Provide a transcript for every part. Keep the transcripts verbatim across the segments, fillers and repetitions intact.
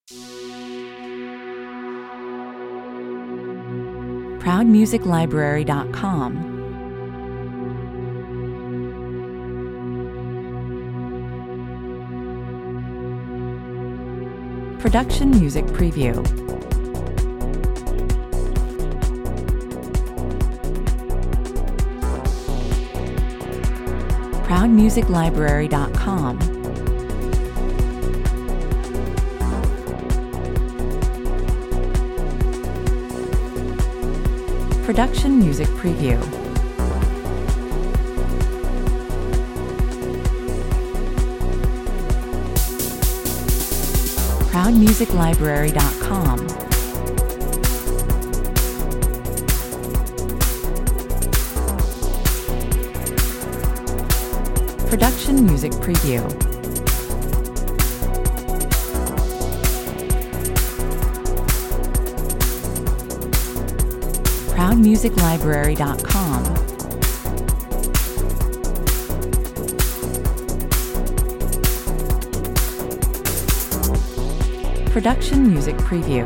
proud music library dot com. Production Music Preview. proud music library dot com. Production Music Preview. proud music library dot com. Production Music Preview. proud music library dot com. Production Music Preview.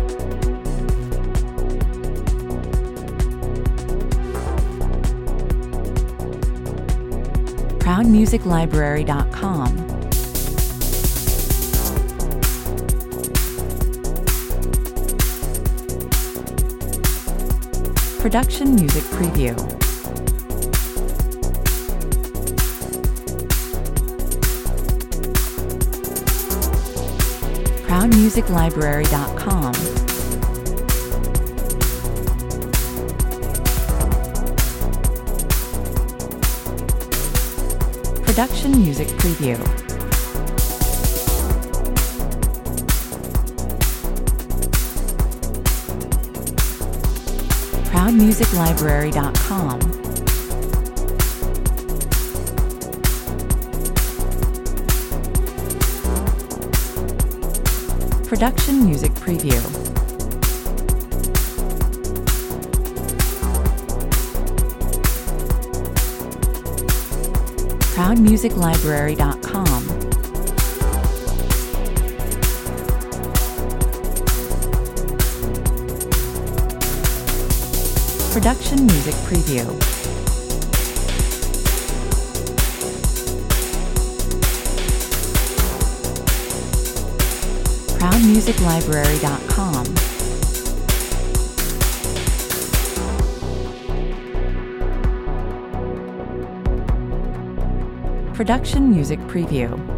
proud music library dot com. Production Music Preview. proud music library dot com. Production Music Preview. proud music library dot com. Production Music Preview. proud music library dot com. Production Music Preview. proud music library dot com. Production Music Preview.